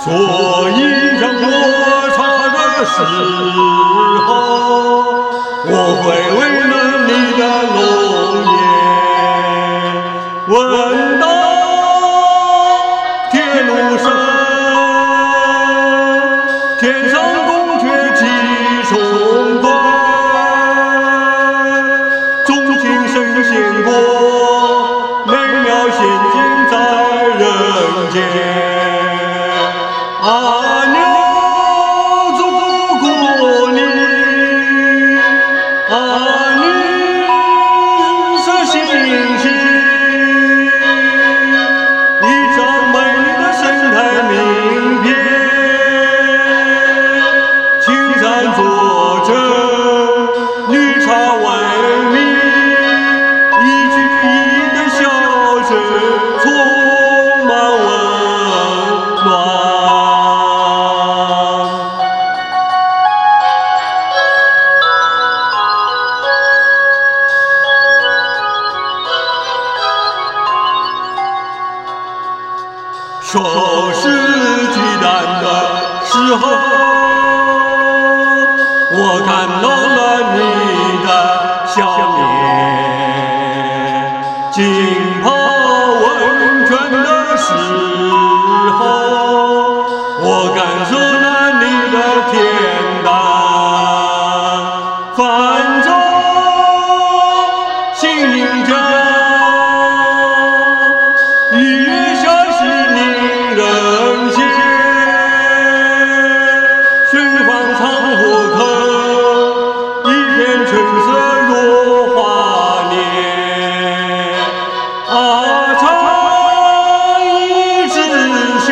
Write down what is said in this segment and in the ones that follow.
所以让我唱的时候，我会为了你的容颜，闻到铁路声，天上宫阙几重断，钟情神仙过，美妙仙境在人间。阿牛走过你，阿女是星星，一张美丽的神态名片，青山作证，绿茶为名，一句一的笑声充满温暖。收拾鸡蛋的时候，我看到了你的笑脸；浸泡温泉的时候，我感受了你的恬淡。泛舟行者，一月下是令人羡，寻访长河口，一片春色若华年。阿长一枝香，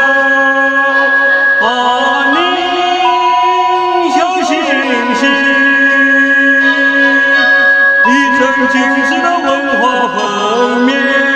阿宁小星星，一针军事的文化封面。